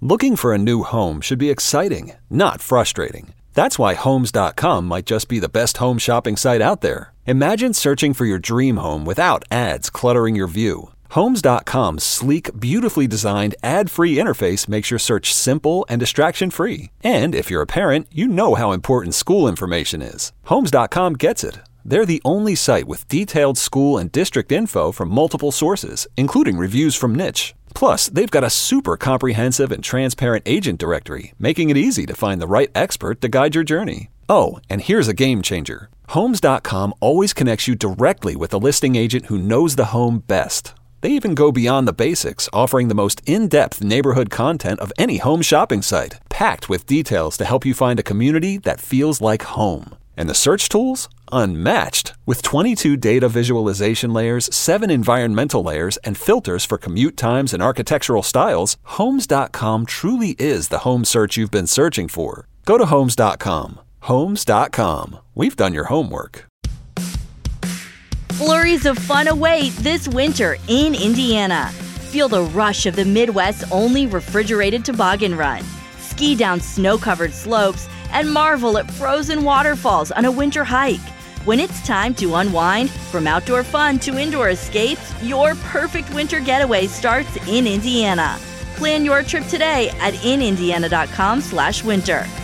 Looking for a new home should be exciting, not frustrating. That's why Homes.com might just be the best home shopping site out there. Imagine searching for your dream home without ads cluttering your view. Homes.com's sleek, beautifully designed, ad-free interface makes your search simple and distraction-free. And if you're a parent, you know how important school information is. Homes.com gets it. They're the only site with detailed school and district info from multiple sources, including reviews from Niche. Plus, they've got a super comprehensive and transparent agent directory, making it easy to find the right expert to guide your journey. Oh, and here's a game changer. Homes.com always connects you directly with a listing agent who knows the home best. They even go beyond the basics, offering the most in-depth neighborhood content of any home shopping site, packed with details to help you find a community that feels like home. And the search tools? Unmatched. With 22 data visualization layers, 7 environmental layers, and filters for commute times and architectural styles, Homes.com truly is the home search you've been searching for. Go to Homes.com. Homes.com. We've done your homework. Flurries of fun await this winter in Indiana. Feel the rush of the Midwest's only refrigerated toboggan run. Ski down snow-covered slopes and marvel at frozen waterfalls on a winter hike. When it's time to unwind, from outdoor fun to indoor escapes, your perfect winter getaway starts in Indiana. Plan your trip today at inindiana.com/winter.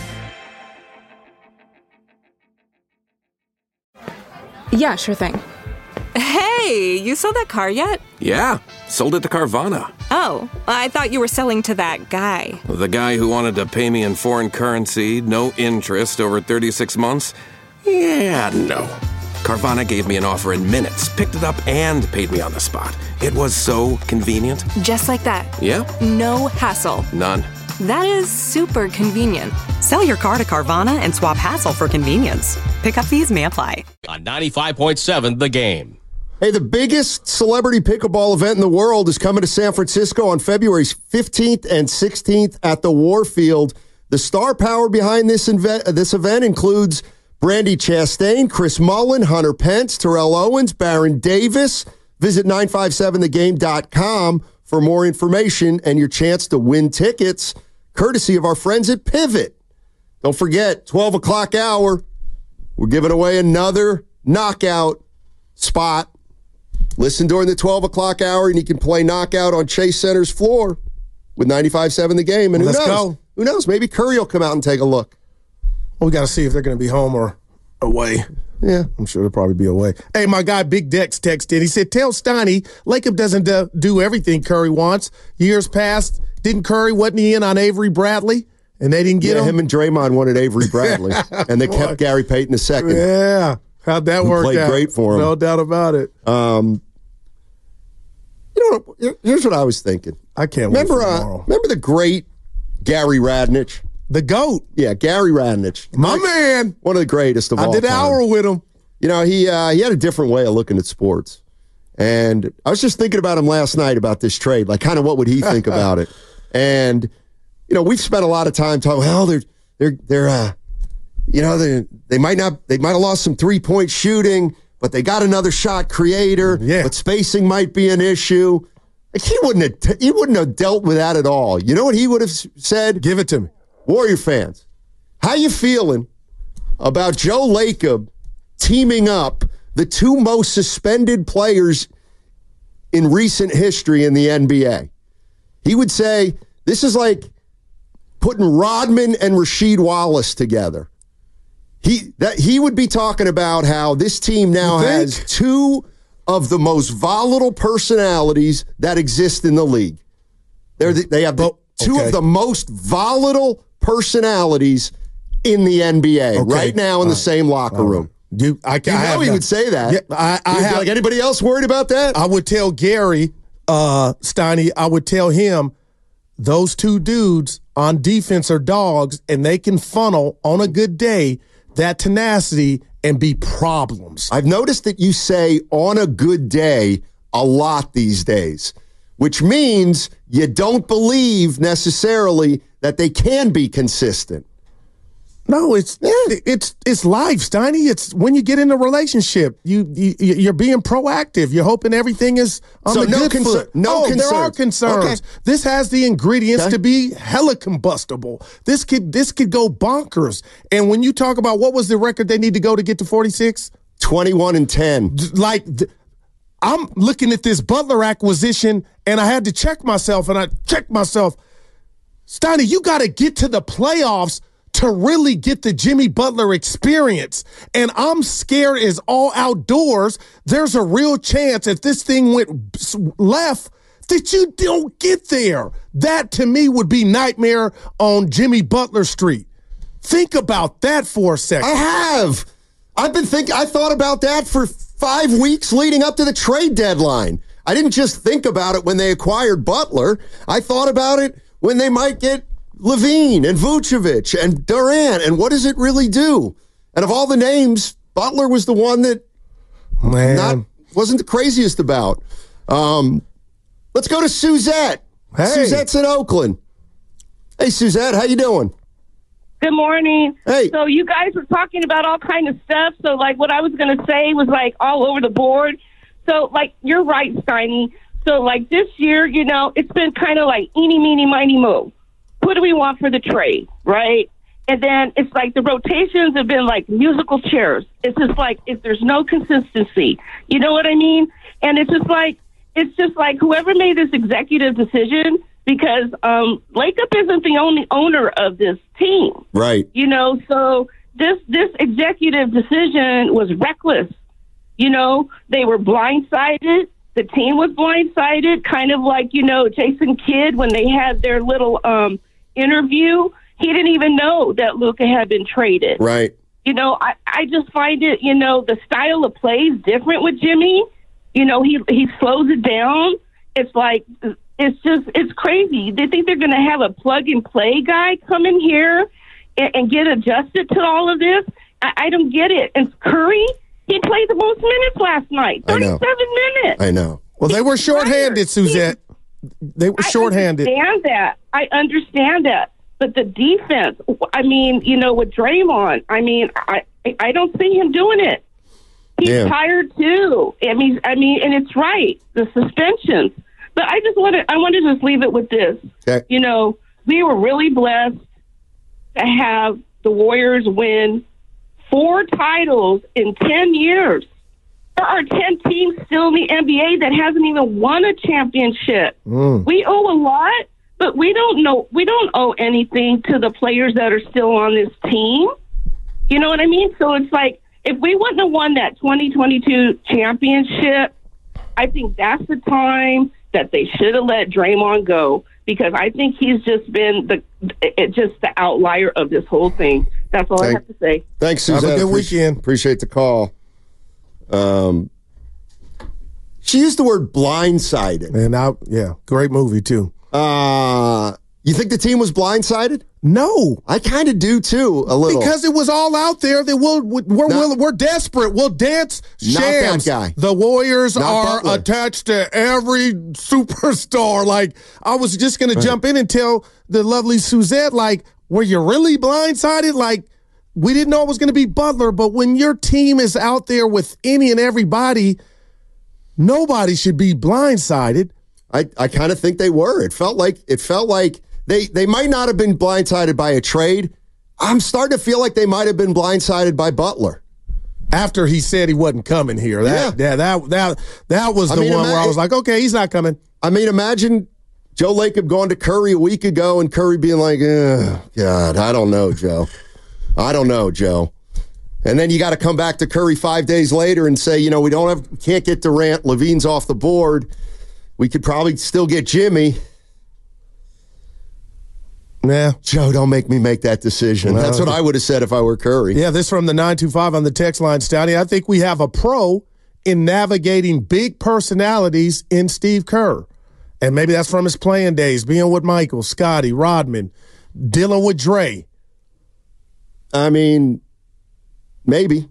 Yeah, sure thing. Hey, you sold that car yet? Yeah, sold it to Carvana. Oh, I thought you were selling to that guy. The guy who wanted to pay me in foreign currency, no interest, over 36 months? Yeah, no. Carvana gave me an offer in minutes, picked it up, and paid me on the spot. It was so convenient. Just like that. Yeah? No hassle. None. That is super convenient. Sell your car to Carvana and swap hassle for convenience. Pickup fees may apply. On 95.7 The Game. Hey, the biggest celebrity pickleball event in the world is coming to San Francisco on February 15th and 16th at the Warfield. The star power behind this event includes Brandi Chastain, Chris Mullin, Hunter Pence, Terrell Owens, Baron Davis. Visit 957thegame.com for more information and your chance to win tickets, courtesy of our friends at Pivot. Don't forget, 12 o'clock hour, we're giving away another knockout spot. Listen during the 12 o'clock hour, and you can play knockout on Chase Center's floor with 95.7 The Game. And who knows? Go. Who knows? Maybe Curry will come out and take a look. Well, we got to see if they're going to be home or away. Yeah. I'm sure they'll probably be away. Hey, my guy Big Dex texted. He said, tell Steiny, Lacob doesn't do everything Curry wants. Years past, didn't Curry, wasn't he in on Avery Bradley? And they didn't get him? Him and Draymond wanted Avery Bradley. And they kept Gary Payton II. Yeah. How'd that work out? Played great for him. No doubt about it. Here's what I was thinking. I can't wait for tomorrow. Remember the great Gary Radnich? The GOAT. Yeah, Gary Radnich. My man. One of the greatest of all time. I did an hour with him. You know, he had a different way of looking at sports. And I was just thinking about him last night about this trade, like kind of what would he think about it. And, you know, we've spent a lot of time talking, well, they might have lost some three-point shooting, but they got another shot creator. Yeah. But spacing might be an issue. Like he wouldn't have dealt with that at all. You know what he would have said? Give it to me. Warrior fans, how you feeling about Joe Lacob teaming up the two most suspended players in recent history in the NBA? He would say, this is like putting Rodman and Rasheed Wallace together. He would be talking about how this team now has two of the most volatile personalities that exist in the league. They have two of the most volatile personalities in the NBA right now in the same locker room. He would say that. Yeah, like anybody else worried about that? I would tell Gary Steiny, I would tell him those two dudes on defense are dogs, and they can funnel on a good day that tenacity and be problems. I've noticed that you say on a good day a lot these days, which means you don't believe necessarily that they can be consistent. No, it's life, Steiny. It's when you get in a relationship, you're being proactive. You're hoping everything is on the good foot. There are concerns. Okay. This has the ingredients to be hella combustible. This could go bonkers. And when you talk about what was the record they need to go to get to 46? 21-10. Like, I'm looking at this Butler acquisition, and I had to check myself, and I checked myself. Steiny, you got to get to the playoffs to really get the Jimmy Butler experience. And I'm scared as all outdoors, there's a real chance if this thing went left that you don't get there. That, to me, would be nightmare on Jimmy Butler Street. Think about that for a second. I have. I thought about that for 5 weeks leading up to the trade deadline. I didn't just think about it when they acquired Butler. I thought about it when they might get Levine and Vucevic and Durant, and what does it really do? And of all the names, Butler was the one that wasn't the craziest about. Let's go to Suzette. Hey. Suzette's in Oakland. Hey, Suzette, how you doing? Good morning. Hey. So you guys were talking about all kind of stuff. So, like, what I was going to say was, like, all over the board. So, like, you're right, Steiny. So, like, this year, you know, it's been kind of like eeny, meeny, miny, mo. What do we want for the trade, right? And then it's like the rotations have been like musical chairs. It's just like if there's no consistency. You know what I mean? And it's just like whoever made this executive decision, because Lakeup isn't the only owner of this team. Right. You know, so this executive decision was reckless. You know, they were blindsided. The team was blindsided, kind of like, you know, Jason Kidd when they had their little interview. He didn't even know that Luka had been traded. Right. You know, I just find it, you know, the style of play is different with Jimmy. You know, he slows it down. It's like, it's crazy. They think they're going to have a plug-and-play guy come in here and get adjusted to all of this. I don't get it. And Curry, he played the most minutes last night, 37 minutes. I know. Well, they were shorthanded, Suzette. They were shorthanded. I understand that. But the defense, I mean, you know, with Draymond, I mean, I don't see him doing it. He's tired too. I mean, and it's right, the suspensions. But I want to just leave it with this. Okay. You know, we were really blessed to have the Warriors win 4 titles in 10 years. There are 10 teams still in the NBA that hasn't even won a championship. We owe a lot, but we don't owe anything to the players that are still on this team. You know what I mean? So it's like, if we wouldn't have won that 2022 championship, I think that's the time that they should have let Draymond go, because I think he's just been the outlier of this whole thing. That's all I have to say. Thanks, Suzette. Have a good weekend. Appreciate the call. She used the word blindsided. And great movie too. You think the team was blindsided? No, I kind of do too, a little, because it was all out there. That we're desperate. We'll dance shams. Not that guy. The Warriors are Butler. attached to every superstar. Like, I was just going to jump in and tell the lovely Suzette, like, were you really blindsided? Like, we didn't know it was going to be Butler, but when your team is out there with any and everybody, nobody should be blindsided. I kind of think they were. It felt like they might not have been blindsided by a trade. I'm starting to feel like they might have been blindsided by Butler. After he said he wasn't coming here. That was the one where I was like, okay, he's not coming. I mean, imagine Joe Lacob going to Curry a week ago and Curry being like, God, I don't know, Joe. And then you got to come back to Curry 5 days later and say, you know, we can't get Durant. Levine's off the board. We could probably still get Jimmy. Nah. Joe, don't make me make that decision. That's what I would have said if I were Curry. Yeah, this from the 925 on the text line, Stouty. I think we have a pro in navigating big personalities in Steve Kerr. And maybe that's from his playing days, being with Michael, Scotty, Rodman, dealing with Dre. I mean, maybe.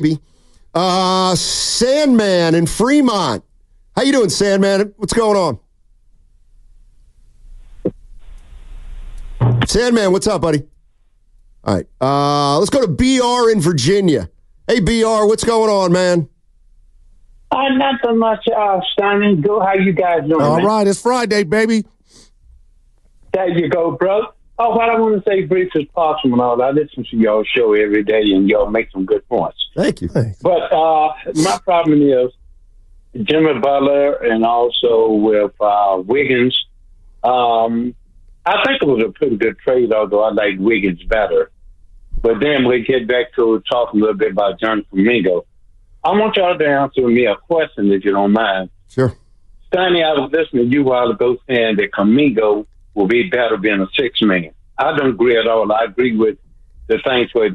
Sandman in Fremont. How you doing, Sandman? What's going on? Sandman, what's up, buddy? All right. Let's go to BR in Virginia. Hey, BR, what's going on, man? Not so much, Steiny. Go, how you guys doing? All man? right, it's Friday, baby. There you go, bro. Oh, what I want to say brief as possible and all. I listen to y'all show every day, and y'all make some good points. Thank you. But my problem is Jimmy Butler and also with Wiggins. I think it was a pretty good trade, although I like Wiggins better. But then we get back to talk a little bit about John Kuminga. I want y'all to answer me a question, if you don't mind. Sure. Steiny, I was listening to you a while ago saying that Kuminga will be better being a six-man. I don't agree at all. I agree with the things with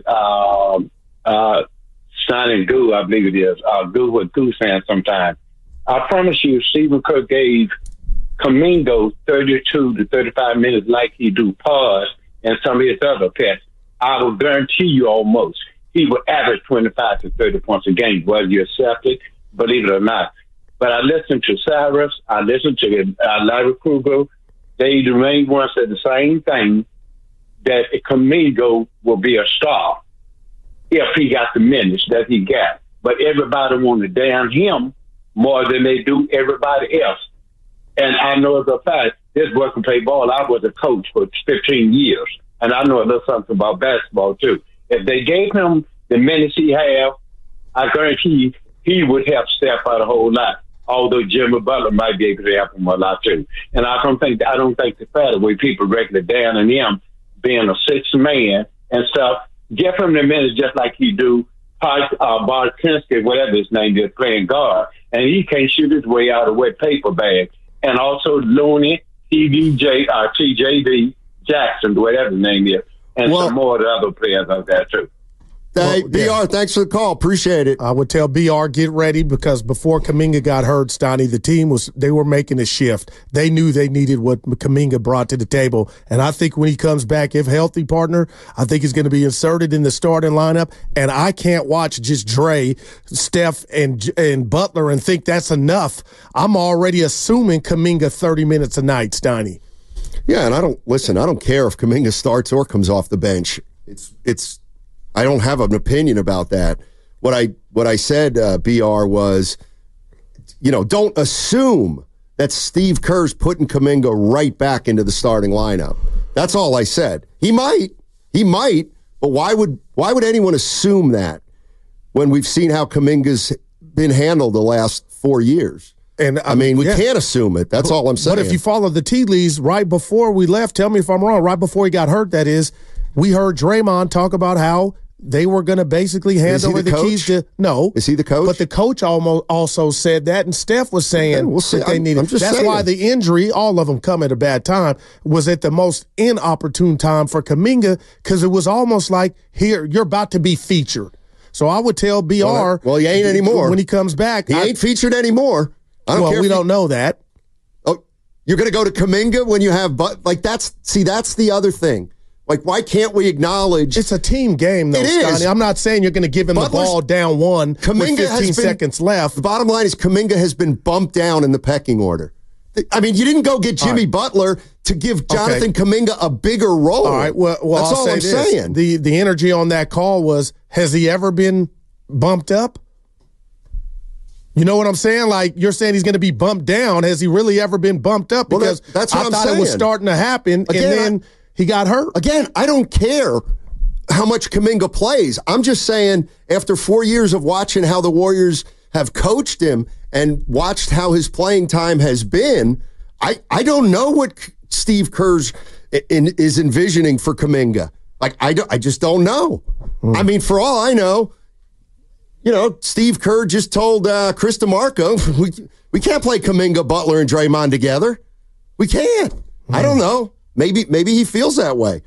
Steiny Goo, I believe it is. Goo what Goo's saying sometimes. I promise you, Stephen Kerr gave Kuminga 32 to 35 minutes like he do Paz and some of his other pets. I will guarantee you almost he will average 25 to 30 points a game, whether you accept it, believe it or not. But I listened to Cyrus, I listened to Larry Kruger. They the main ones said the same thing, that Kuminga will be a star if he got the minutes that he got. But everybody want to down him more than they do everybody else. And I know as a fact, this boy can play ball. I was a coach for 15 years, and I know a little something about basketball, too. If they gave him the minutes he have, I guarantee he would help Steph out a whole lot, although Jimmy Butler might be able to help him a lot, too. And I don't think the fatter way people regular down on him being a sixth man and stuff, give him the minutes just like he do Barkinski, whatever his name is, playing guard, and he can't shoot his way out of wet paper bag. And also Looney, TJD, Jackson, whatever his name is, and some more of the other players out there, too. Hey, BR, thanks for the call. Appreciate it. I would tell BR, get ready, because before Kuminga got hurt, Steiny, the team they were making a shift. They knew they needed what Kuminga brought to the table. And I think when he comes back, if healthy, partner, I think he's going to be inserted in the starting lineup. And I can't watch just Dre, Steph, and Butler and think that's enough. I'm already assuming Kuminga 30 minutes a night, Steiny. Yeah, and I don't care if Kuminga starts or comes off the bench. I don't have an opinion about that. What I said, BR, was, don't assume that Steve Kerr's putting Kuminga right back into the starting lineup. That's all I said. He might, but why would anyone assume that when we've seen how Kuminga's been handled the last 4 years? And I mean, we can't assume it. That's all I'm saying. But if you follow the tea leaves, right before we left, tell me if I'm wrong, right before he got hurt, that is, we heard Draymond talk about how they were going to basically hand over the keys to. No. Is he the coach? But the coach also said that, and Steph was saying that they needed. That's why the injury, all of them come at a bad time, was at the most inopportune time for Kuminga, because it was almost like, here, you're about to be featured. So I would tell BR. Well, he ain't anymore. When he comes back. He ain't featured anymore. I don't care. We don't know that. Oh, you're going to go to Kuminga when you have, that's the other thing. Like, why can't we acknowledge? It's a team game, though, Scotty. I'm not saying you're going to give him the ball down one with 15 seconds left. The bottom line is Kuminga has been bumped down in the pecking order. I mean, you didn't go get Jimmy Butler to give Jonathan Kuminga a bigger role. All right, well that's all I'm saying. The energy on that call was, has he ever been bumped up? You know what I'm saying? Like, you're saying he's going to be bumped down. Has he really ever been bumped up? Because that's what I thought it was starting to happen, and then he got hurt. Again, I don't care how much Kuminga plays. I'm just saying, after 4 years of watching how the Warriors have coached him and watched how his playing time has been, I don't know what Steve Kerr's is envisioning for Kuminga. Like, I just don't know. I mean, for all I know, Steve Kerr just told Chris DeMarco, we can't play Kuminga, Butler, and Draymond together. We can't. I don't know. Maybe he feels that way.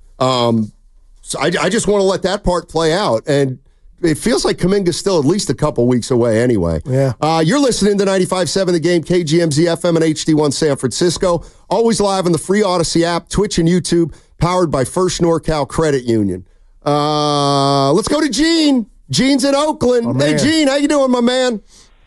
So I just want to let that part play out. And it feels like Kuminga's still at least a couple weeks away anyway. Yeah. You're listening to 95.7 The Game, KGMZ FM and HD1 San Francisco. Always live on the free Odyssey app, Twitch and YouTube, powered by First NorCal Credit Union. Let's go to Gene. Gene's in Oakland. Hey, Gene, how you doing, my man?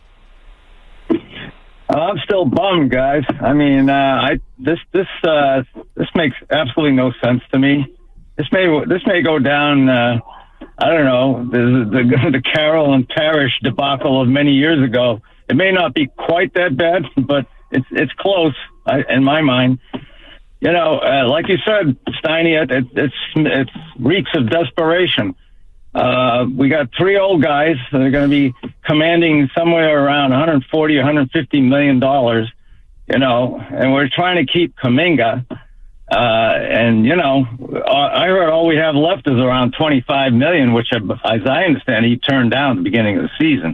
I'm still bummed, guys. I mean, this makes absolutely no sense to me. this may go down. I don't know, the Carroll and Parrish debacle of many years ago. It may not be quite that bad, but it's close in my mind. You know, like you said, Steiny, it reeks of desperation. We got 3 old guys that are going to be commanding somewhere around $140, $150 million, you know, and we're trying to keep Kuminga. And, you know, I heard all we have left is around $25 million, which, as I understand, he turned down at the beginning of the season.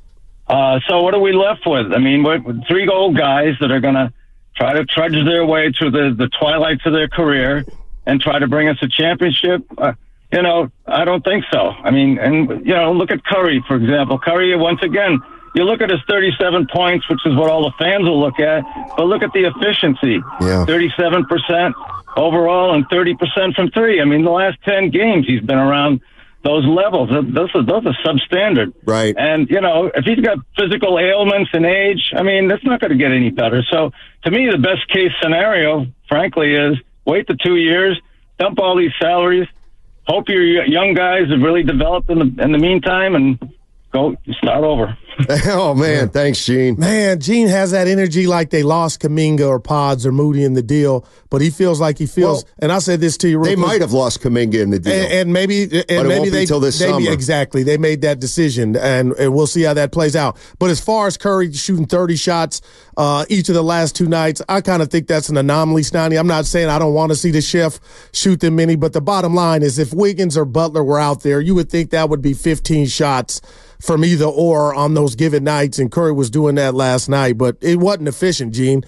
So what are we left with? I mean, we're 3 old guys that are going to try to trudge their way through the twilights of their career and try to bring us a championship. You know, I don't think so. I mean, and, you know, look at Curry, for example. Curry, once again, you look at his 37 points, which is what all the fans will look at, but look at the efficiency. Yeah. 37% overall and 30% from 3. I mean, the last 10 games, he's been around those levels. Those are substandard. Right. And, you know, if he's got physical ailments and age, I mean, that's not going to get any better. So, to me, the best case scenario, frankly, is wait the 2 years, dump all these salaries, hope your young guys have really developed in the meantime, and go start over. Oh, man. Thanks, Gene. Man, Gene has that energy like they lost Kuminga or Pods or Moody in the deal, but he feels like and I said this to you real quick. They might have lost Kuminga in the deal. And maybe but it won't be till this summer. Exactly. They made that decision, and we'll see how that plays out. But as far as Curry shooting 30 shots each of the last 2 nights, I kind of think that's an anomaly, Steiny. I'm not saying I don't want to see the chef shoot them many, but the bottom line is if Wiggins or Butler were out there, you would think that would be 15 shots from either or on those given nights, and Curry was doing that last night, but it wasn't efficient, Gene.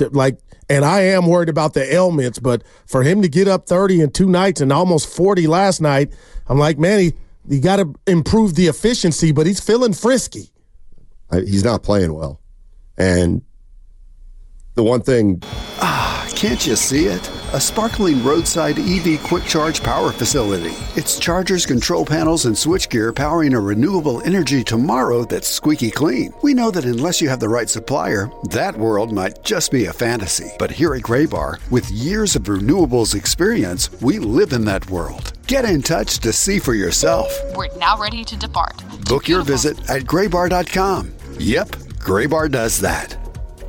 And I am worried about the ailments, but for him to get up 30 in 2 nights and almost 40 last night, I'm like, man, he got to improve the efficiency, but he's feeling frisky. He's not playing well. And the one thing... Can't you see it? A sparkling roadside EV quick charge power facility. It's chargers, control panels, and switchgear powering a renewable energy tomorrow that's squeaky clean. We know that unless you have the right supplier, that world might just be a fantasy. But here at Graybar, with years of renewables experience, we live in that world. Get in touch to see for yourself. We're now ready to depart. Book your visit at graybar.com. Yep, Graybar does that.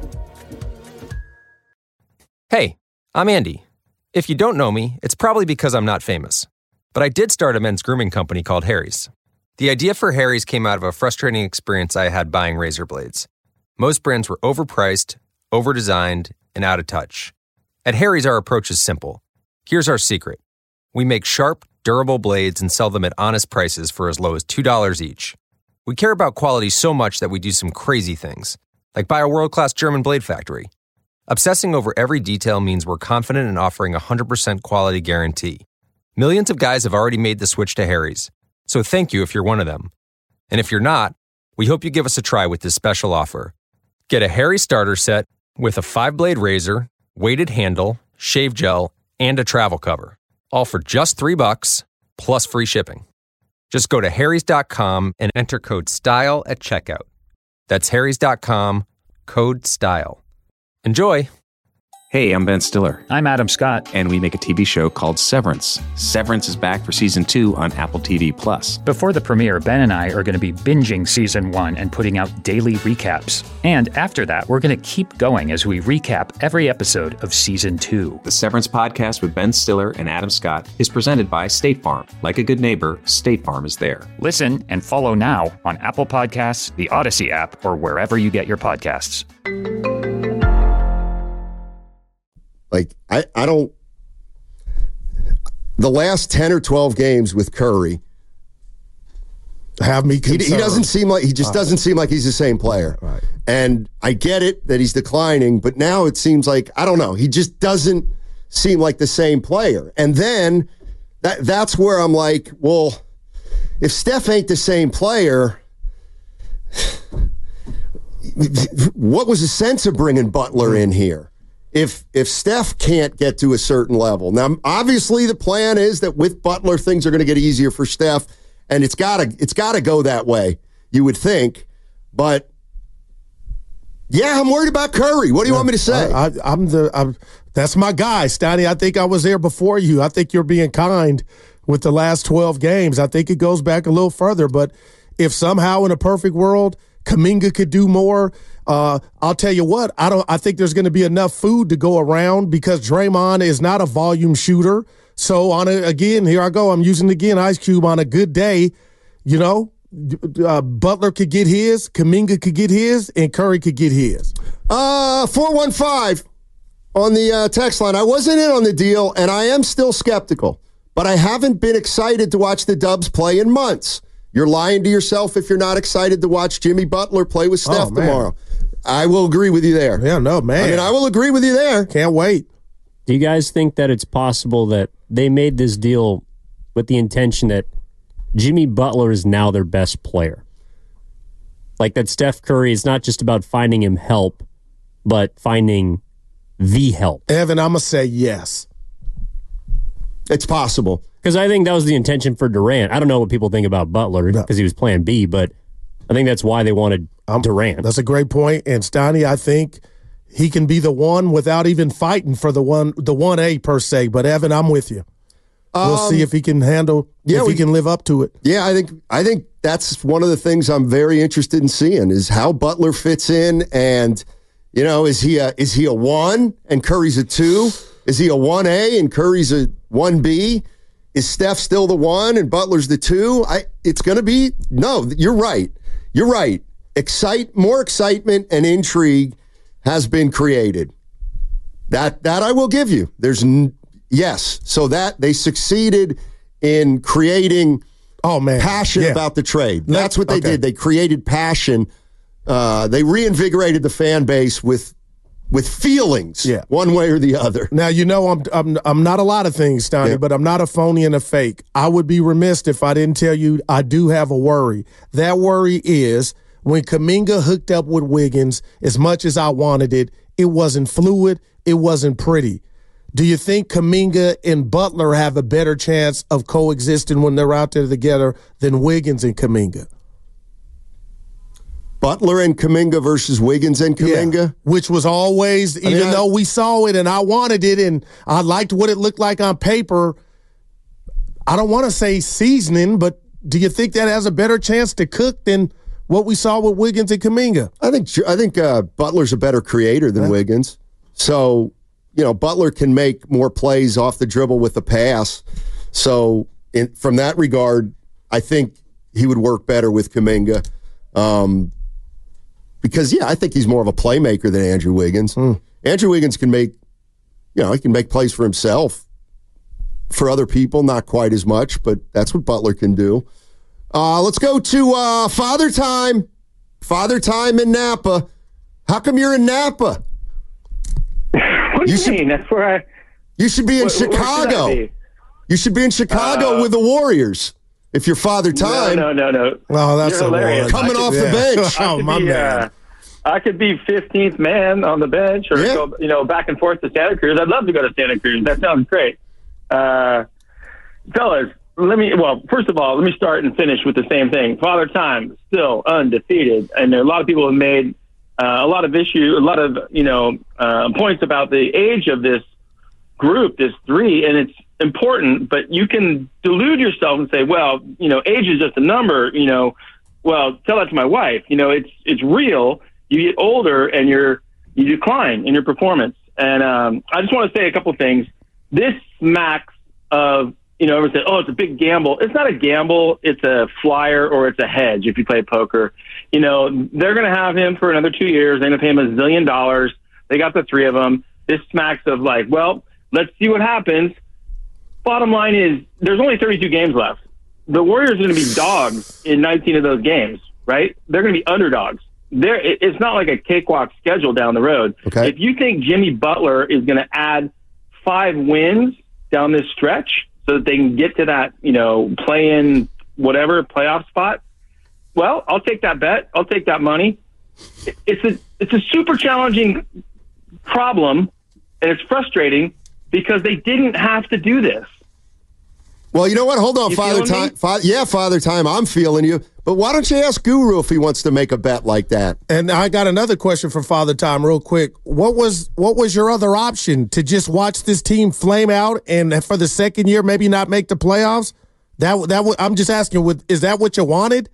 Hey, I'm Andy. If you don't know me, it's probably because I'm not famous. But I did start a men's grooming company called Harry's. The idea for Harry's came out of a frustrating experience I had buying razor blades. Most brands were overpriced, overdesigned, and out of touch. At Harry's, our approach is simple. Here's our secret. We make sharp, durable blades and sell them at honest prices for as low as $2 each. We care about quality so much that we do some crazy things, like buy a world-class German blade factory. Obsessing over every detail means we're confident in offering a 100% quality guarantee. Millions of guys have already made the switch to Harry's, so thank you if you're one of them. And if you're not, we hope you give us a try with this special offer. Get a Harry starter set with a 5-blade razor, weighted handle, shave gel, and a travel cover, all for just $3 plus free shipping. Just go to harrys.com and enter code STYLE at checkout. That's harrys.com, code STYLE. Enjoy. Hey, I'm Ben Stiller. I'm Adam Scott. And we make a TV show called Severance. Severance is back for Season 2 on Apple TV+. Before the premiere, Ben and I are going to be binging Season 1 and putting out daily recaps. And after that, we're going to keep going as we recap every episode of Season 2. The Severance podcast with Ben Stiller and Adam Scott is presented by State Farm. Like a good neighbor, State Farm is there. Listen and follow now on Apple Podcasts, the Odyssey app, or wherever you get your podcasts. Like, I don't... The last 10 or 12 games with Curry have me concerned. He doesn't seem like... He just doesn't seem like he's the same player. Right. And I get it that he's declining, but now it seems like... I don't know. He just doesn't seem like the same player. And then that's where I'm like, well, if Steph ain't the same player... What was the sense of bringing Butler in here? If Steph can't get to a certain level. Now, obviously, the plan is that with Butler, things are going to get easier for Steph, and it's gotta go that way, you would think. But, yeah, I'm worried about Curry. What do you want me to say? That's my guy, Steiny. I think I was there before you. I think you're being kind with the last 12 games. I think it goes back a little further. But if somehow in a perfect world, Kuminga could do more, I'll tell you what, I think there's going to be enough food to go around because Draymond is not a volume shooter. So again, here I go. I'm using again Ice Cube on a good day. Butler could get his, Kuminga could get his, and Curry could get his. 415 on the text line. I wasn't in on the deal, and I am still skeptical, but I haven't been excited to watch the Dubs play in months. You're lying to yourself if you're not excited to watch Jimmy Butler play with Steph tomorrow. I will agree with you there. Yeah, no, man. I mean, I will agree with you there. Can't wait. Do you guys think that it's possible that they made this deal with the intention that Jimmy Butler is now their best player? Like that Steph Curry is not just about finding him help, but finding the help. Evan, I'm going to say yes. It's possible. Because I think that was the intention for Durant. I don't know what people think about Butler because he was playing B, but I think that's why they wanted Durant. That's a great point. And Steiny, I think he can be the one without even fighting for the 1A per se. But Evan, I'm with you. We'll see if he can handle, if he can live up to it. Yeah, I think that's one of the things I'm very interested in seeing is how Butler fits in. And, is he a 1 and Curry's a 2? Is he a 1A and Curry's a 1B? Is Steph still the 1 and Butler's the 2? It's going to be, no, you're right. You're right. More excitement and intrigue has been created. That I will give you. Yes. So that they succeeded in creating passion about the trade. That's what they did. They created passion. They reinvigorated the fan base with feelings, one way or the other. Now, I'm not a lot of things, Steiny, but I'm not a phony and a fake. I would be remiss if I didn't tell you I do have a worry. That worry is when Kuminga hooked up with Wiggins, as much as I wanted it, it wasn't fluid, it wasn't pretty. Do you think Kuminga and Butler have a better chance of coexisting when they're out there together than Wiggins and Kuminga? Butler and Kuminga versus Wiggins and Kuminga? Yeah, which was always, even though we saw it and I wanted it and I liked what it looked like on paper, I don't want to say seasoning, but do you think that has a better chance to cook than what we saw with Wiggins and Kuminga? I think Butler's a better creator than Wiggins. So, Butler can make more plays off the dribble with the pass. So, from that regard, I think he would work better with Kuminga. Because, I think he's more of a playmaker than Andrew Wiggins. Andrew Wiggins can make, he can make plays for himself. For other people, not quite as much, but that's what Butler can do. Let's go to Father Time. Father Time in Napa. How come you're in Napa? What do you mean? That's where You should be in Chicago. You should be in Chicago with the Warriors. If you're Father Time. No. Oh, that's hilarious. Coming off the bench. Oh, my man. I could be 15th man on the bench or go, back and forth to Santa Cruz. I'd love to go to Santa Cruz. That sounds great. Fellas, first of all, let me start and finish with the same thing. Father Time, still undefeated. And a lot of people have made a lot of points about the age of this group, this 3, and it's important, but you can delude yourself and say, well, age is just a number, well, tell that to my wife. It's real. You get older and you decline in your performance. And I just want to say a couple things. This smacks of, everyone said, oh, it's a big gamble. It's not a gamble. It's a flyer or it's a hedge if you play poker. They're going to have him for another 2 years. They're going to pay him $1 zillion. They got the 3 of them. This smacks of let's see what happens. Bottom line is there's only 32 games left. The Warriors are going to be dogs in 19 of those games, right? They're going to be underdogs. It's not like a cakewalk schedule down the road. Okay. If you think Jimmy Butler is going to add 5 wins down this stretch so that they can get to that, play-in whatever playoff spot, well, I'll take that bet. I'll take that money. It's a super challenging problem, and it's frustrating because they didn't have to do this. Well, you know what? Hold on, You Father feeling Time. Yeah, Father Time, I'm feeling you. But why don't you ask Guru if he wants to make a bet like that? And I got another question for Father Time real quick. What was your other option? To just watch this team flame out and for the second year maybe not make the playoffs? I'm just asking, is that what you wanted?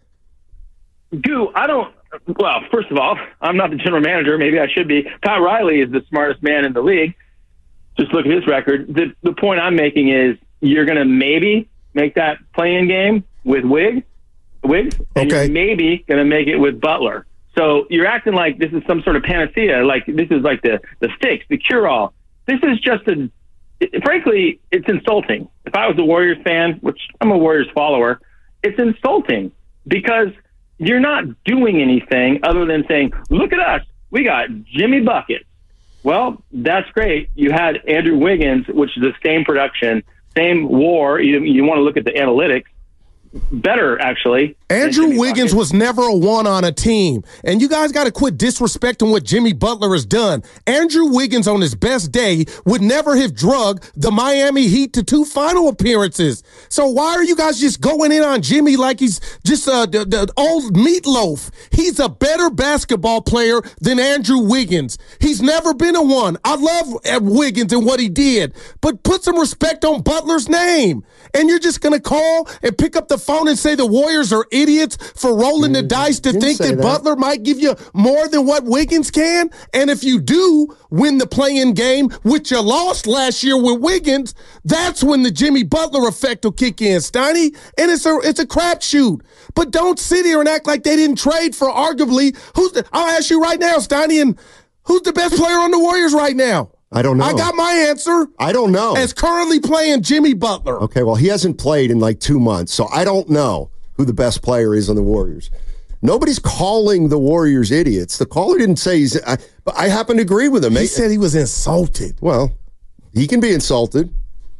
Well, first of all, I'm not the general manager. Maybe I should be. Pat Riley is the smartest man in the league. Just look at his record. The point I'm making is you're going to maybe make that play-in game with Wiggs, and you're maybe going to make it with Butler. So you're acting like this is some sort of panacea, like this is like the fix, the cure-all. This is just frankly, it's insulting. If I was a Warriors fan, which I'm a Warriors follower, it's insulting because you're not doing anything other than saying, look at us, we got Jimmy Buckets. Well, that's great. You had Andrew Wiggins, which is the same production, same WAR. You want to look at the analytics. Better, actually. Andrew Wiggins was never a one on a team. And you guys got to quit disrespecting what Jimmy Butler has done. Andrew Wiggins on his best day would never have drugged the Miami Heat to 2 final appearances. So why are you guys just going in on Jimmy like he's just the old meatloaf? He's a better basketball player than Andrew Wiggins. He's never been a one. I love Wiggins and what he did, but put some respect on Butler's name. And you're just going to call and pick up the phone and say the Warriors are idiots for rolling the dice to think that Butler might give you more than what Wiggins can? And if you do win the play-in game, which you lost last year with Wiggins, that's when the Jimmy Butler effect will kick in, Steiny. And it's a crapshoot. But don't sit here and act like they didn't trade for arguably I'll ask you right now, Steiny, and who's the best player on the Warriors right now? I don't know. I got my answer. I don't know. As currently playing Jimmy Butler. Okay, well, he hasn't played in like 2 months, so I don't know who the best player is on the Warriors. Nobody's calling the Warriors idiots. The caller didn't say but I happen to agree with him. He said he was insulted. Well, he can be insulted.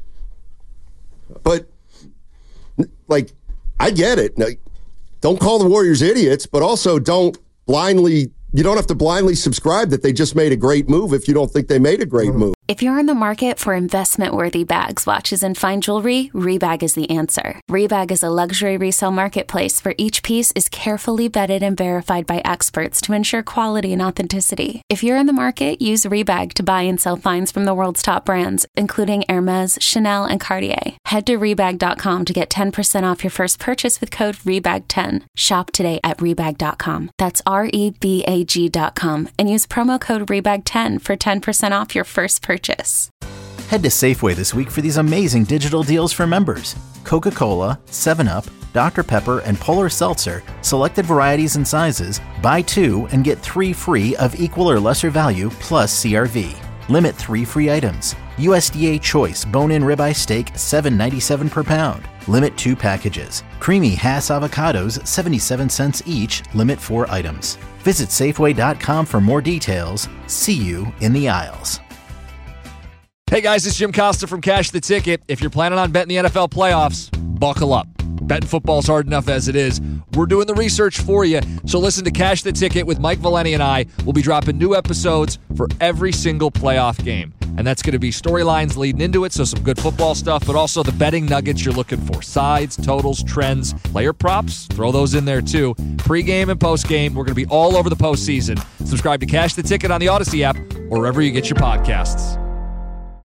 But, like, I get it. No, don't call the Warriors idiots, but also you don't have to blindly subscribe that they just made a great move if you don't think they made a great move. If you're in the market for investment-worthy bags, watches, and fine jewelry, Rebag is the answer. Rebag is a luxury resale marketplace where each piece is carefully vetted and verified by experts to ensure quality and authenticity. If you're in the market, use Rebag to buy and sell finds from the world's top brands, including Hermes, Chanel, and Cartier. Head to Rebag.com to get 10% off your first purchase with code REBAG10. Shop today at Rebag.com. That's REBAG.com and use promo code REBAG10 for 10% off your first purchase. Head to Safeway this week for these amazing digital deals for members. Coca-Cola, 7-Up, Dr. Pepper, and Polar Seltzer, selected varieties and sizes, buy 2 and get 3 free of equal or lesser value plus CRV. Limit 3 free items. USDA Choice Bone-In Ribeye Steak, $7.97 per pound. Limit 2 packages. Creamy Hass Avocados, 77 cents each. Limit 4 items. Visit Safeway.com for more details. See you in the aisles. Hey guys, it's Jim Costa from Cash the Ticket. If you're planning on betting the NFL playoffs, buckle up. Betting football's hard enough as it is. We're doing the research for you. So listen to Cash the Ticket with Mike Valeni and I. We'll be dropping new episodes for every single playoff game. And that's going to be storylines leading into it, so some good football stuff, but also the betting nuggets you're looking for. Sides, totals, trends, player props, throw those in there too. Pre-game and post-game, we're going to be all over the postseason. Subscribe to Cash the Ticket on the Odyssey app or wherever you get your podcasts.